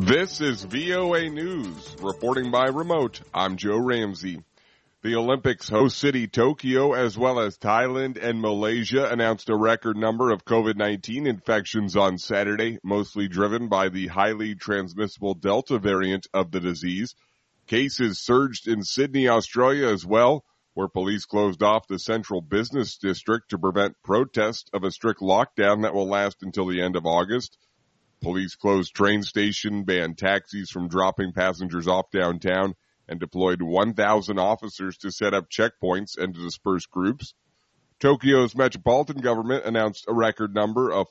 This is VOA News. Reporting by remote, I'm Joe Ramsey. The Olympics host city Tokyo, as well as Thailand and Malaysia, announced a record number of COVID-19 infections on Saturday, mostly driven by the highly transmissible Delta variant of the disease. Cases surged in Sydney, Australia as well, where police closed off the central business district to prevent protests of a strict lockdown that will last until the end of August. Police closed train station, banned taxis from dropping passengers off downtown, and deployed 1,000 officers to set up checkpoints and to disperse groups. Tokyo's metropolitan government announced a record number of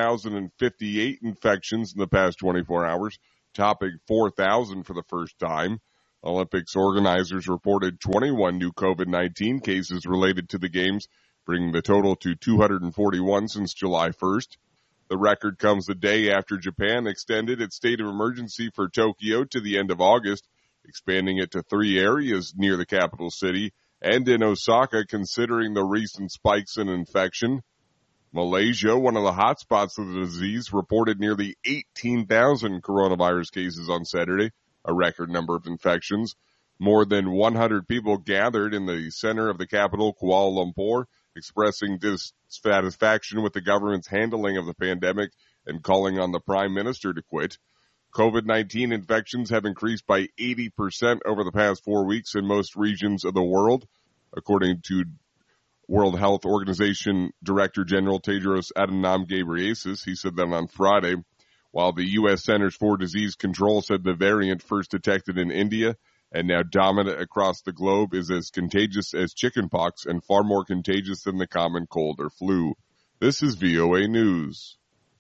4,058 infections in the past 24 hours, topping 4,000 for the first time. Olympics organizers reported 21 new COVID-19 cases related to the Games, bringing the total to 241 since July 1st. The record comes the day after Japan extended its state of emergency for Tokyo to the end of August, expanding it to 3 areas near the capital city and in Osaka, considering the recent spikes in infection. Malaysia, one of the hotspots of the disease, reported nearly 18,000 coronavirus cases on Saturday, a record number of infections. More than 100 people gathered in the center of the capital, Kuala Lumpur, expressing dissatisfaction with the government's handling of the pandemic and calling on the Prime Minister to quit. COVID-19 infections have increased by 80% over the past 4 weeks in most regions of the world, according to World Health Organization Director General Tedros Adhanom Ghebreyesus. He said that on Friday, while the U.S. Centers for Disease Control said the variant first detected in India and now dominant across the globe is as contagious as chickenpox and far more contagious than the common cold or flu. This is VOA News.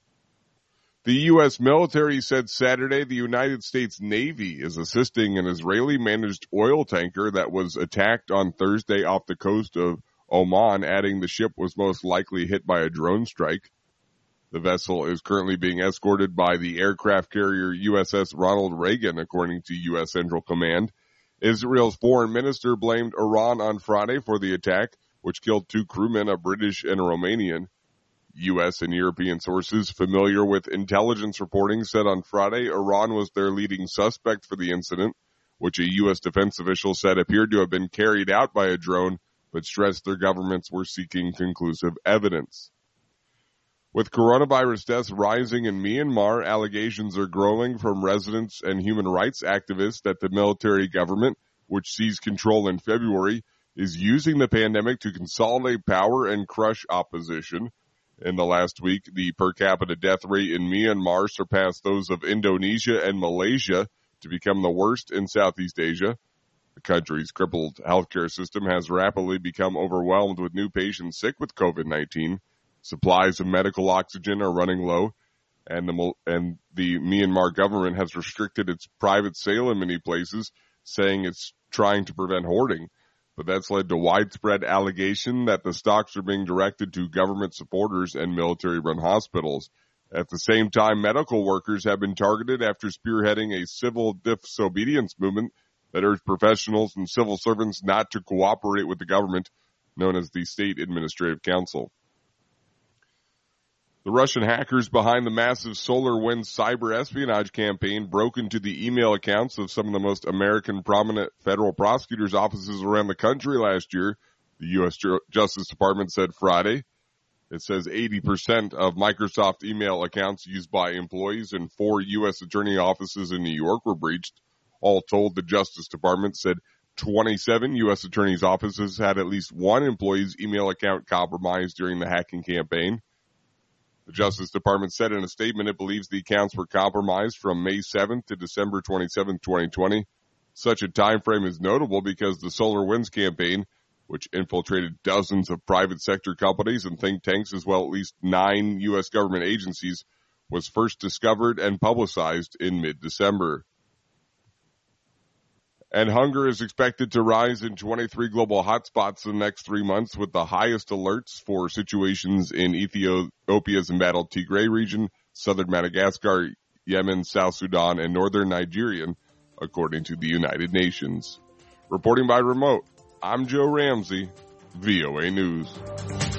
The U.S. military said Saturday the United States Navy is assisting an Israeli-managed oil tanker that was attacked on Thursday off the coast of Oman, adding the ship was most likely hit by a drone strike. The vessel is currently being escorted by the aircraft carrier USS Ronald Reagan, according to U.S. Central Command. Israel's foreign minister blamed Iran on Friday for the attack, which killed 2 crewmen, a British and a Romanian. U.S. and European sources familiar with intelligence reporting said on Friday Iran was their leading suspect for the incident, which a U.S. defense official said appeared to have been carried out by a drone, but stressed their governments were seeking conclusive evidence. With coronavirus deaths rising in Myanmar, allegations are growing from residents and human rights activists that the military government, which seized control in February, is using the pandemic to consolidate power and crush opposition. In the last week, the per capita death rate in Myanmar surpassed those of Indonesia and Malaysia to become the worst in Southeast Asia. The country's crippled healthcare system has rapidly become overwhelmed with new patients sick with COVID-19. Supplies of medical oxygen are running low, and the Myanmar government has restricted its private sale in many places, saying it's trying to prevent hoarding. But that's led to widespread allegation that the stocks are being directed to government supporters and military-run hospitals. At the same time, medical workers have been targeted after spearheading a civil disobedience movement that urged professionals and civil servants not to cooperate with the government, known as the State Administrative Council. The Russian hackers behind the massive SolarWinds cyber espionage campaign broke into the email accounts of some of the most American prominent federal prosecutors' offices around the country last year, the U.S. Justice Department said Friday. It says 80% of Microsoft email accounts used by employees in 4 U.S. attorney offices in New York were breached. All told, the Justice Department said 27 U.S. attorneys' offices had at least one employee's email account compromised during the hacking campaign. The Justice Department said in a statement it believes the accounts were compromised from May 7th to December 27th, 2020. Such a time frame is notable because the SolarWinds campaign, which infiltrated dozens of private sector companies and think tanks as well as at least 9 U.S. government agencies, was first discovered and publicized in mid-December. And hunger is expected to rise in 23 global hotspots in the next 3 months, with the highest alerts for situations in Ethiopia's embattled Tigray region, southern Madagascar, Yemen, South Sudan, and northern Nigeria, according to the United Nations. Reporting by remote, I'm Joe Ramsey, VOA News.